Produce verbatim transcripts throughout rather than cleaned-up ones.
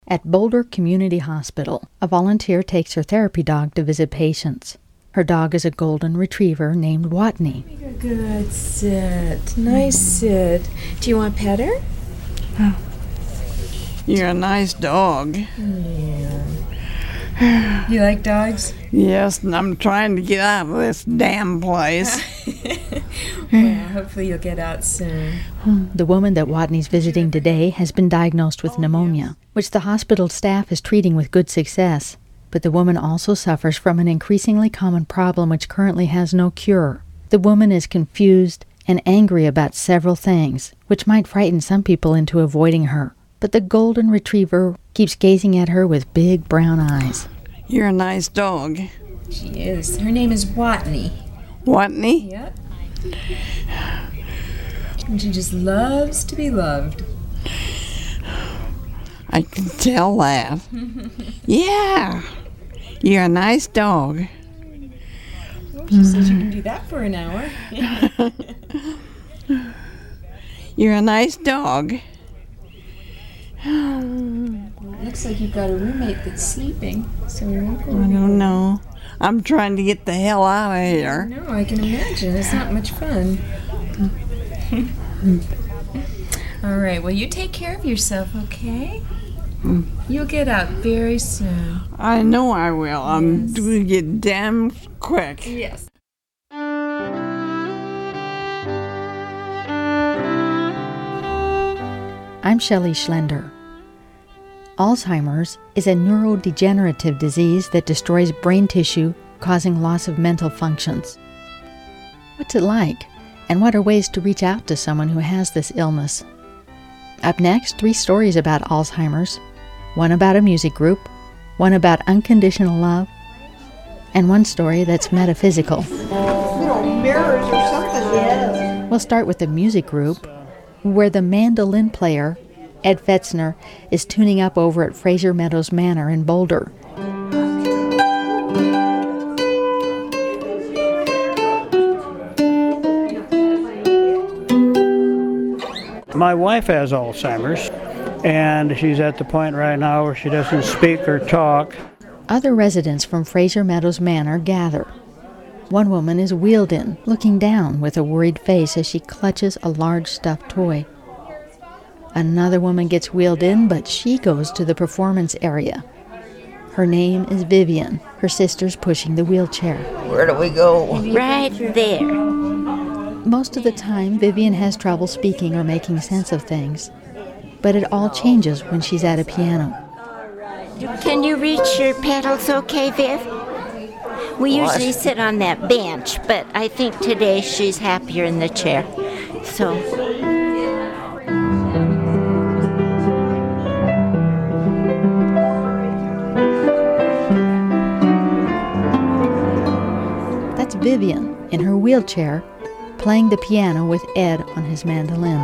At Boulder Community Hospital, a volunteer takes her therapy dog to visit patients. Her dog is a golden retriever named Watney. Good sit. Nice sit. Do you want to pet her? Oh. You're a nice dog. Yeah. You like dogs? Yes, and I'm trying to get out of this damn place. Well, hopefully you'll get out soon. The woman that Watney's visiting today has been diagnosed with pneumonia, which the hospital staff is treating with good success. But the woman also suffers from an increasingly common problem which currently has no cure. The woman is confused and angry about several things, which might frighten some people into avoiding her. But the golden retriever keeps gazing at her with big brown eyes. You're a nice dog. She is. Her name is Watney. Watney? Yep. And she just loves to be loved. I can tell that. Yeah. You're a nice dog. Oh, she says you can do that for an hour. You're a nice dog. Well, it looks like you've got a roommate that's sleeping, so we won't go. I don't know. I'm trying to get the hell out of here. No, I can imagine. It's not much fun. All right, well, you take care of yourself, okay? Mm. You'll get out very soon. I know I will. I'm yes. doing it damn quick. Yes. I'm Shelley Schlender. Alzheimer's is a neurodegenerative disease that destroys brain tissue, causing loss of mental functions. What's it like, and what are ways to reach out to someone who has this illness? Up next, three stories about Alzheimer's, one about a music group, one about unconditional love, and one story that's metaphysical. Little mirrors or something. Yes. We'll start with the music group, where the mandolin player, Ed Fetzner, is tuning up over at Fraser Meadows Manor in Boulder. My wife has Alzheimer's, and she's at the point right now where she doesn't speak or talk. Other residents from Fraser Meadows Manor gather. One woman is wheeled in, looking down with a worried face as she clutches a large stuffed toy. Another woman gets wheeled in, but she goes to the performance area. Her name is Vivian. Her sister's pushing the wheelchair. Where do we go? Right there. Most of the time, Vivian has trouble speaking or making sense of things. But it all changes when she's at a piano. Can you reach your pedals okay, Viv? We What? usually sit on that bench, but I think today she's happier in the chair. So... That's Vivian in her wheelchair, playing the piano with Ed on his mandolin.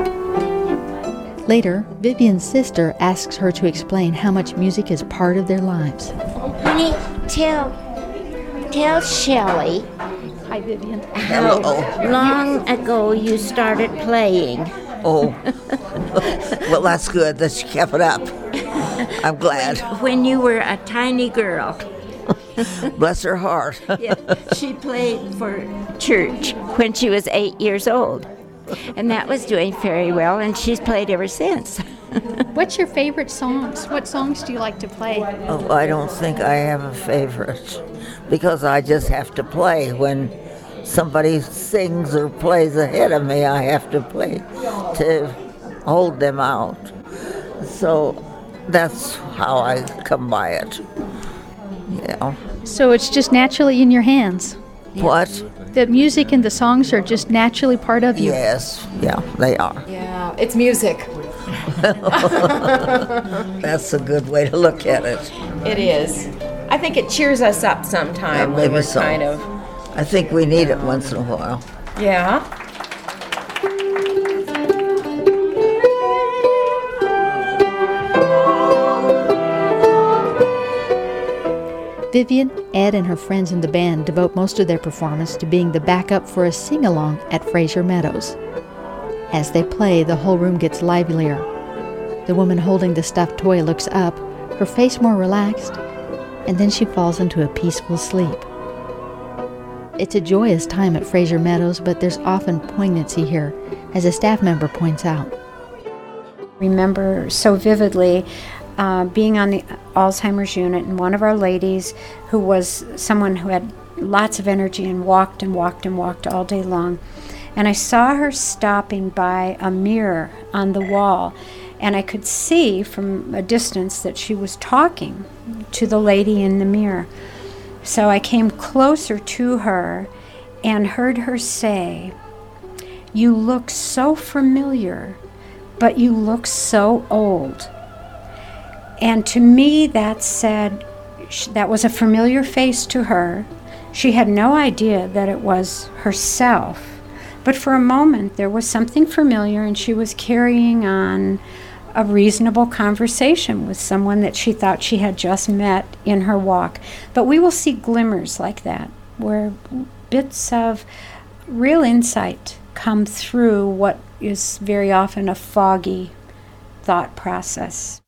Later, Vivian's sister asks her to explain how much music is part of their lives. Honey, tell, tell Shelley Hi, Vivian. how long ago you started playing. Oh, well, that's good that she kept it up. I'm glad. When you were a tiny girl. Bless her heart. Yeah, she played for church when she was eight years old. And that was doing very well, and she's played ever since. What's your favorite songs? What songs do you like to play? Oh, I don't think I have a favorite because I just have to play. When somebody sings or plays ahead of me, I have to play to hold them out. So that's how I come by it. Yeah. So it's just naturally in your hands. What? The music and the songs are just naturally part of you. Yes. Yeah, they are. Yeah, it's music. That's a good way to look at it. It is. I think it cheers us up sometime. Yeah, when maybe we're so. Kind of. I think we need it once in a while. Yeah. Vivian, Ed, and her friends in the band devote most of their performance to being the backup for a sing-along at Fraser Meadows. As they play, the whole room gets livelier. The woman holding the stuffed toy looks up, her face more relaxed, and then she falls into a peaceful sleep. It's a joyous time at Fraser Meadows, but there's often poignancy here, as a staff member points out. Remember so vividly uh, being on the Alzheimer's unit, and one of our ladies who was someone who had lots of energy and walked and walked and walked all day long. And I saw her stopping by a mirror on the wall, and I could see from a distance that she was talking to the lady in the mirror. So I came closer to her and heard her say, "You look so familiar, but you look so old." And to me that said, that was a familiar face to her. She had no idea that it was herself. But for a moment there was something familiar, and she was carrying on a reasonable conversation with someone that she thought she had just met in her walk. But we will see glimmers like that, where bits of real insight come through what is very often a foggy thought process.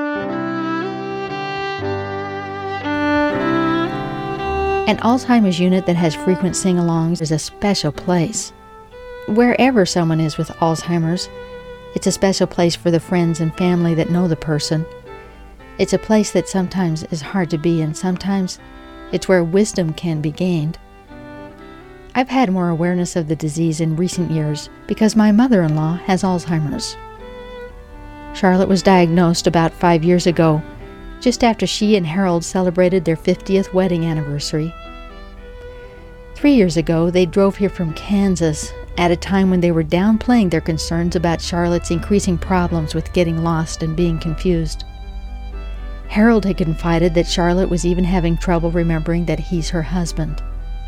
An Alzheimer's unit that has frequent sing-alongs is a special place. Wherever someone is with Alzheimer's, it's a special place for the friends and family that know the person. It's a place that sometimes is hard to be, and sometimes it's where wisdom can be gained. I've had more awareness of the disease in recent years because my mother-in-law has Alzheimer's. Charlotte was diagnosed about five years ago, just after she and Harold celebrated their fiftieth wedding anniversary. Three years ago, they drove here from Kansas at a time when they were downplaying their concerns about Charlotte's increasing problems with getting lost and being confused. Harold had confided that Charlotte was even having trouble remembering that he's her husband.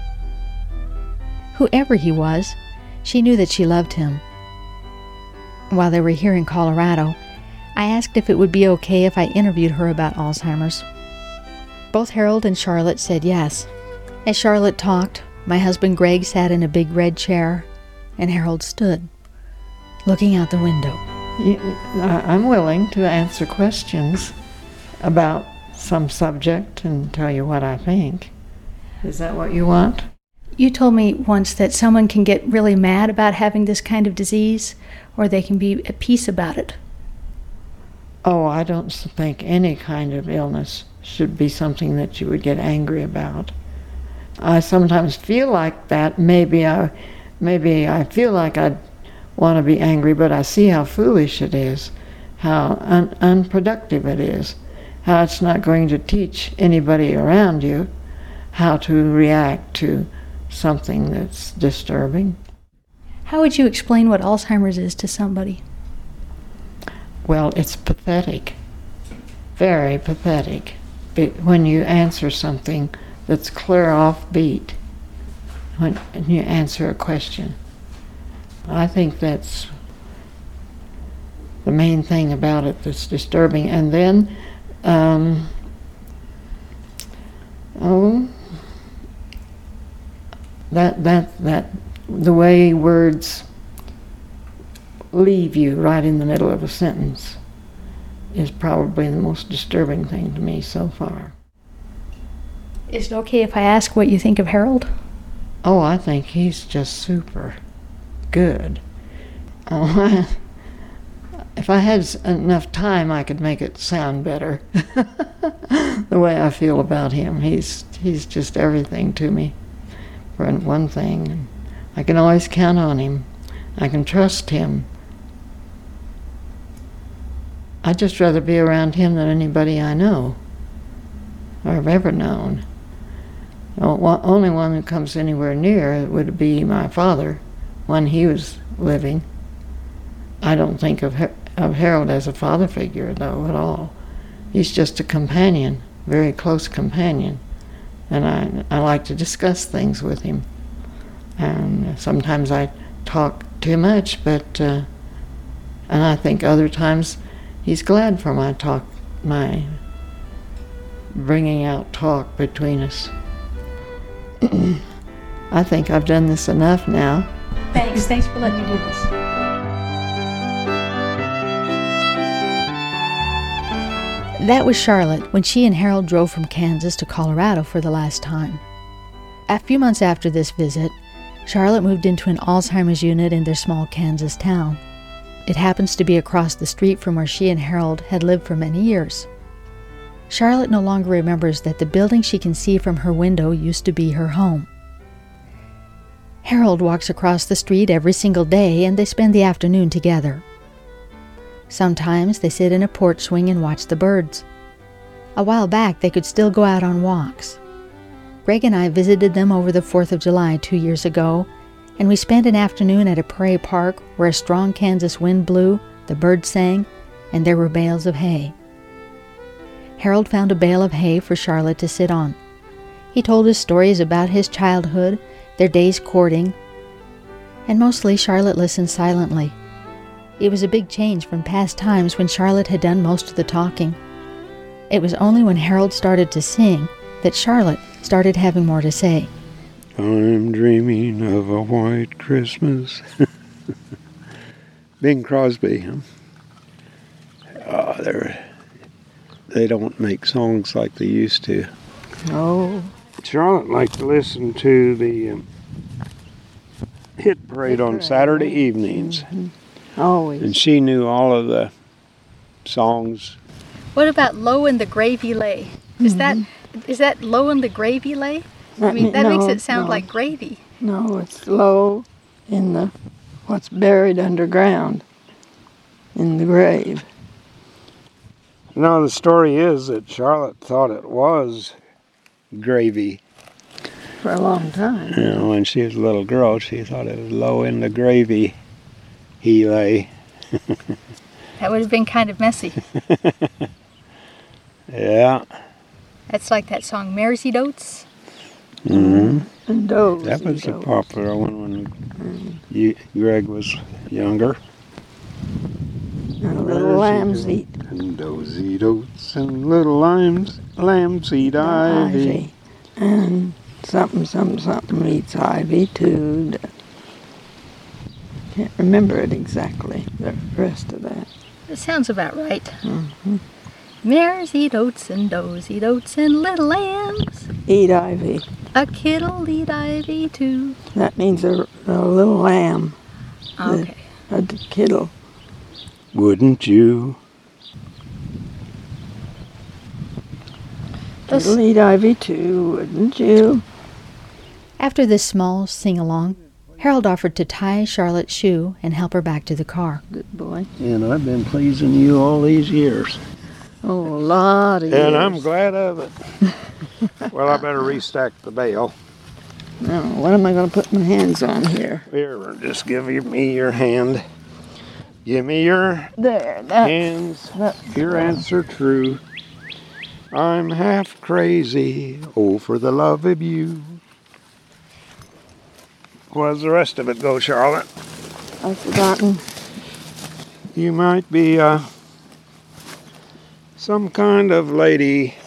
Whoever he was, she knew that she loved him. While they were here in Colorado, I asked if it would be okay if I interviewed her about Alzheimer's. Both Harold and Charlotte said yes. As Charlotte talked, my husband Greg sat in a big red chair, and Harold stood, looking out the window. I'm willing to answer questions about some subject and tell you what I think. Is that what you want? You told me once that someone can get really mad about having this kind of disease, or they can be at peace about it. Oh, I don't think any kind of illness should be something that you would get angry about. I sometimes feel like that. Maybe I, maybe I feel like I want to be angry, but I see how foolish it is, how un- unproductive it is, how it's not going to teach anybody around you how to react to something that's disturbing. How would you explain what Alzheimer's is to somebody? Well, it's pathetic, very pathetic, when you answer something that's clear off beat, when you answer a question. I think that's the main thing about it that's disturbing. And then, um, oh, that, that, that, the way words leave you right in the middle of a sentence is probably the most disturbing thing to me so far. Is it okay if I ask what you think of Harold? Oh, I think he's just super good. Oh, if I had enough time, I could make it sound better. The way I feel about him, he's he's just everything to me. For one thing, I can always count on him. I can trust him. I'd just rather be around him than anybody I know or have ever known. The only one who comes anywhere near would be my father when he was living. I don't think of, of Harold as a father figure, though, at all. He's just a companion, very close companion. And I, I like to discuss things with him. And sometimes I talk too much, but, uh, and I think other times he's glad for my talk, my bringing out talk between us. I think I've done this enough now. Thanks. Thanks for letting me do this. That was Charlotte when she and Harold drove from Kansas to Colorado for the last time. A few months after this visit, Charlotte moved into an Alzheimer's unit in their small Kansas town. It happens to be across the street from where she and Harold had lived for many years. Charlotte no longer remembers that the building she can see from her window used to be her home. Harold walks across the street every single day, and they spend the afternoon together. Sometimes they sit in a porch swing and watch the birds. A while back, they could still go out on walks. Greg and I visited them over the fourth of July two years ago, and we spent an afternoon at a prairie park where a strong Kansas wind blew, the birds sang, and there were bales of hay. Harold found a bale of hay for Charlotte to sit on. He told us stories about his childhood, their days courting, and mostly Charlotte listened silently. It was a big change from past times when Charlotte had done most of the talking. It was only when Harold started to sing that Charlotte started having more to say. I'm dreaming of a white Christmas. Bing Crosby, huh? Oh, they're, they don't make songs like they used to. Oh. Charlotte liked to listen to the um, hit parade on Saturday evenings. Mm-hmm. Always. And she knew all of the songs. What about Low in the Gravy Lay? Is mm-hmm. that is that Low in the Gravy Lay? I mean, that no, makes it sound no. like gravy. No, it's low in the what's buried underground in the grave. No, the story is that Charlotte thought it was gravy. For a long time. You know, when she was a little girl, she thought it was low in the gravy he lay. That would have been kind of messy. Yeah. That's like that song, Mare's Oats. Mm-hmm. And Doze. That was a Doze. popular one when mm. you, Greg was younger. And little lambs eat. And those eat oats, and little lambs, lambs eat ivy. ivy. And something, something, something eats ivy too. Can't remember it exactly, the rest of that. It sounds about right. Mm-hmm. Mares eat oats and does eat oats and little lambs eat ivy. A kid'll eat ivy too. That means a, a little lamb. Okay. A, a kid'll. Wouldn't you? Kid'll eat ivy too, wouldn't you? After this small sing-along, Harold offered to tie Charlotte's shoe and help her back to the car. Good boy. And I've been pleasing you all these years. Oh, a lot of years. And I'm glad of it. Well, I better restack the bale. Now, what am I going to put my hands on here? Here, just give me your hand. Give me your there, that's, hands. That's your answer true. I'm half crazy, oh, for the love of you. Where's the rest of it go, Charlotte? I've forgotten. You might be uh, some kind of lady.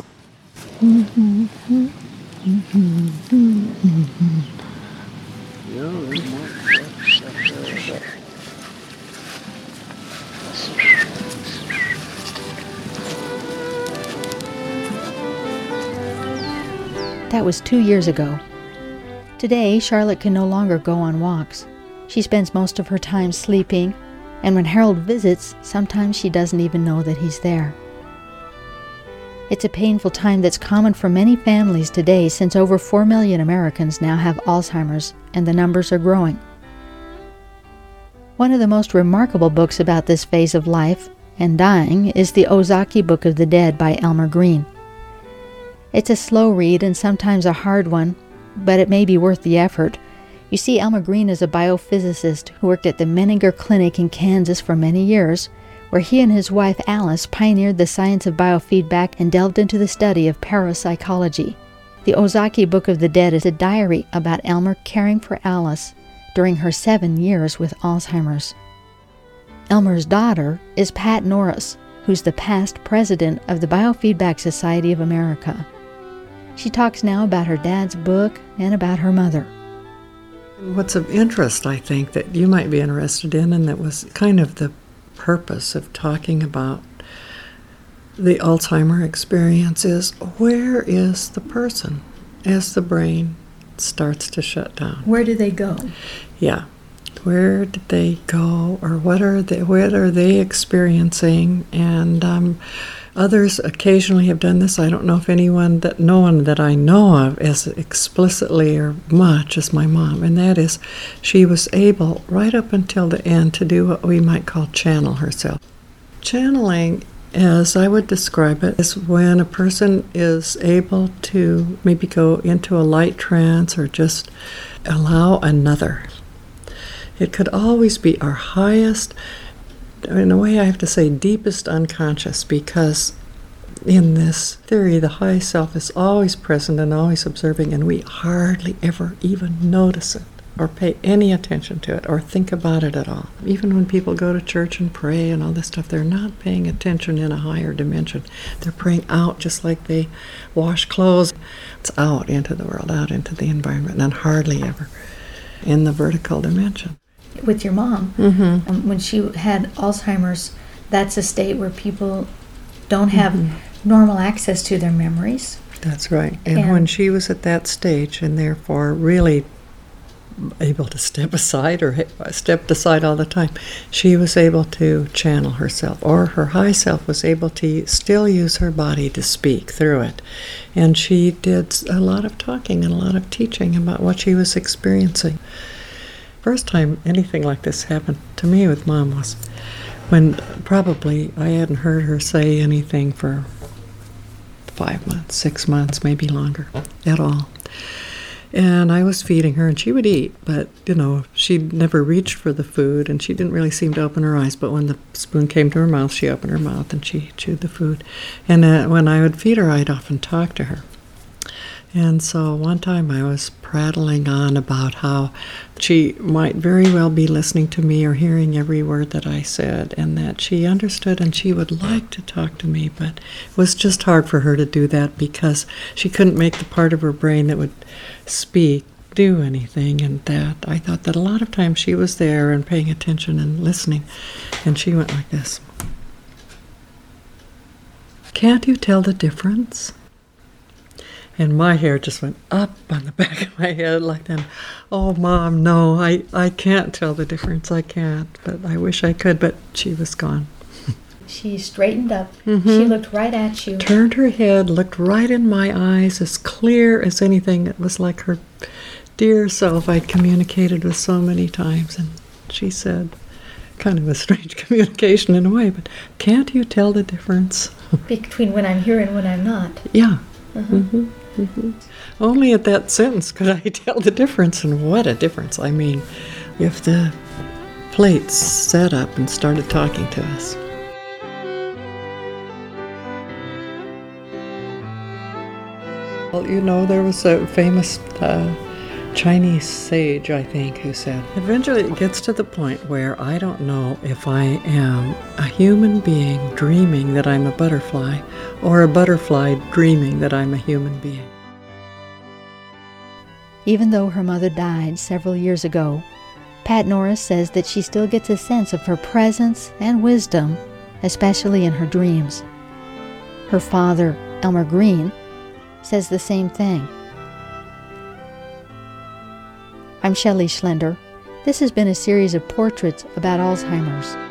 That was two years ago. Today, Charlotte can no longer go on walks. She spends most of her time sleeping, and when Harold visits, sometimes she doesn't even know that he's there. It's a painful time that's common for many families today, since over four million Americans now have Alzheimer's, and the numbers are growing. One of the most remarkable books about this phase of life and dying is the Ozaki Book of the Dead by Elmer Green. It's a slow read and sometimes a hard one, but it may be worth the effort. You see, Elmer Green is a biophysicist who worked at the Menninger Clinic in Kansas for many years, where he and his wife Alice pioneered the science of biofeedback and delved into the study of parapsychology. The Ozaki Book of the Dead is a diary about Elmer caring for Alice during her seven years with Alzheimer's. Elmer's daughter is Pat Norris, who's the past president of the Biofeedback Society of America. She talks now about her dad's book and about her mother. What's of interest, I think, that you might be interested in, and that was kind of the purpose of talking about the Alzheimer experience is, where is the person as the brain starts to shut down? Where do they go? Yeah. Where did they go, or what are they, what are they experiencing? And um, others occasionally have done this. I don't know if anyone that, no one that I know of as explicitly or much as my mom, and that is she was able, right up until the end, to do what we might call channel herself. Channeling, as I would describe it, is when a person is able to maybe go into a light trance or just allow another. It could always be our highest, in a way I have to say deepest unconscious, because in this theory the high self is always present and always observing, and we hardly ever even notice it or pay any attention to it or think about it at all. Even when people go to church and pray and all this stuff, they're not paying attention in a higher dimension. They're praying out just like they wash clothes. It's out into the world, out into the environment, and hardly ever in the vertical dimension. With your mom, Mm-hmm. um, when she had Alzheimer's, that's a state where people don't have mm-hmm. normal access to their memories. That's right. And, And when she was at that stage, and therefore really able to step aside or stepped aside all the time, she was able to channel herself, or her high self was able to still use her body to speak through it. And she did a lot of talking and a lot of teaching about what she was experiencing. First time anything like this happened to me with Mom was when probably I hadn't heard her say anything for five months, six months, maybe longer at all. And I was feeding her, and she would eat, but, you know, she'd never reached for the food, and she didn't really seem to open her eyes. But when the spoon came to her mouth, she opened her mouth, and she chewed the food. And uh, when I would feed her, I'd often talk to her. And so one time I was prattling on about how she might very well be listening to me or hearing every word that I said, and that she understood and she would like to talk to me, but it was just hard for her to do that because she couldn't make the part of her brain that would speak do anything. And that I thought that a lot of times she was there and paying attention and listening, and she went like this. Can't you tell the difference? And my hair just went up on the back of my head like that. Oh, Mom, no, I, I can't tell the difference. I can't, but I wish I could, but she was gone. She straightened up. Mm-hmm. She looked right at you. Turned her head, looked right in my eyes, as clear as anything. It was like her dear self I'd communicated with so many times. And she said, kind of a strange communication in a way, but can't you tell the difference? Between when I'm here and when I'm not. Yeah. Uh-huh. Mm-hmm. Mm-hmm. Only at that sentence could I tell the difference, and what a difference. I mean, if the plates sat up and started talking to us. Well, you know, there was a famous uh, Chinese sage, I think, who said, eventually it gets to the point where I don't know if I am a human being dreaming that I'm a butterfly, or a butterfly dreaming that I'm a human being. Even though her mother died several years ago, Pat Norris says that she still gets a sense of her presence and wisdom, especially in her dreams. Her father, Elmer Green, says the same thing. I'm Shelley Schlender. This has been a series of portraits about Alzheimer's.